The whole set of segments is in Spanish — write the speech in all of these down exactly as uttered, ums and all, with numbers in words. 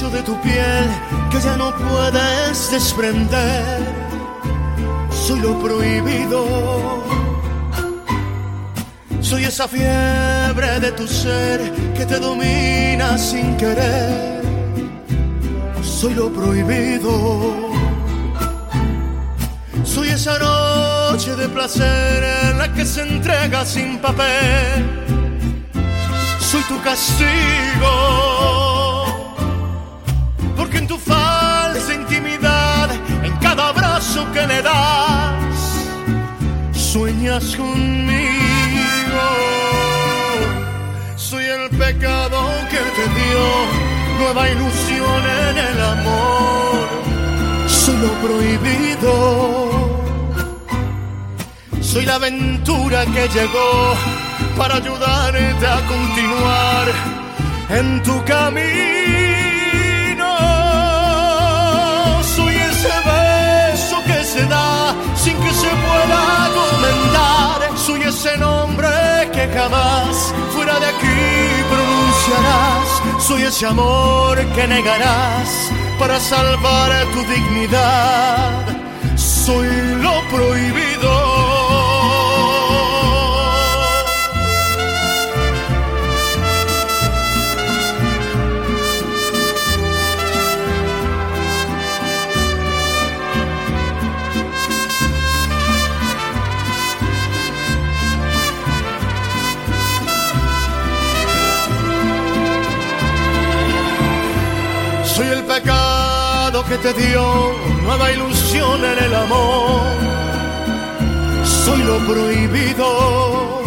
vicio de tu piel que ya no puedes desprender. Soy lo prohibido. Soy esa fiebre de tu ser que te domina sin querer. Soy lo prohibido. Soy esa noche de placer en la que se entrega sin papel. Soy tu castigo, porque en tu falsa intimidad, en cada abrazo que le das, sueñas conmigo. Soy el pecado que te dio nueva ilusión en el amor. Soy lo prohibido. Soy la aventura que llegó para ayudarte a continuar en tu camino. Soy ese beso que se da sin que se pueda comentar. Soy ese nombre que jamás fuera de aquí pronunciarás. Soy ese amor que negarás para salvar tu dignidad. Soy lo prohibido. Soy el pecado que te dio nueva ilusión en el amor. Soy lo prohibido.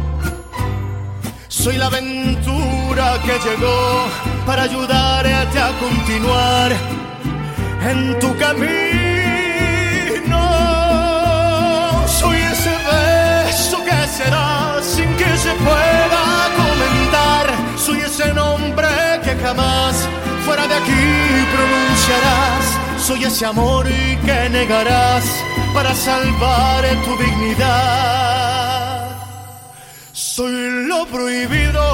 Soy la aventura que llegó para ayudarte a continuar en tu camino. Soy ese beso que se da sin que se pueda comentar. Soy ese nombre que jamás fuera de aquí pronunciarás. Soy ese amor que negarás para salvar tu dignidad. Soy lo prohibido.